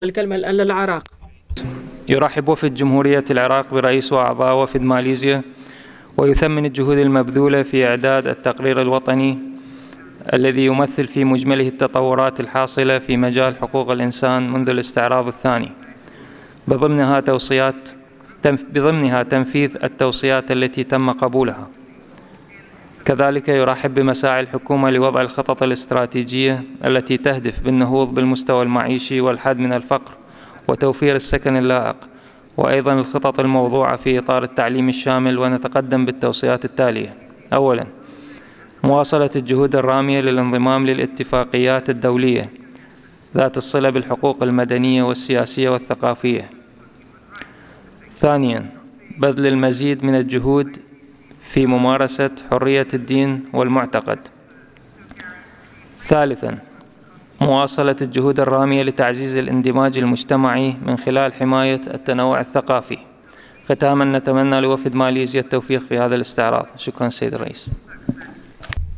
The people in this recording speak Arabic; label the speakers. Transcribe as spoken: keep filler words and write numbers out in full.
Speaker 1: الكلمة الآن للعراق.
Speaker 2: يرحب وفد جمهورية العراق برئيس وأعضاء وفد ماليزيا، ويثمن الجهود المبذولة في إعداد التقرير الوطني الذي يمثل في مجمله التطورات الحاصلة في مجال حقوق الإنسان منذ الاستعراض الثاني، بضمنها توصيات بضمنها تنفيذ التوصيات التي تم قبولها. كذلك يرحب بمساعي الحكومة لوضع الخطط الاستراتيجية التي تهدف بالنهوض بالمستوى المعيشي والحد من الفقر وتوفير السكن اللائق، وأيضا الخطط الموضوعة في إطار التعليم الشامل. ونتقدم بالتوصيات التالية: أولا، مواصلة الجهود الرامية للانضمام للاتفاقيات الدولية ذات الصلة بالحقوق المدنية والسياسية والثقافية. ثانيا، بذل المزيد من الجهود في ممارسة حرية الدين والمعتقد. ثالثا، مواصلة الجهود الرامية لتعزيز الاندماج المجتمعي من خلال حماية التنوع الثقافي. ختاما، نتمنى لوفد ماليزيا التوفيق في هذا الاستعراض. شكرا سيد الرئيس.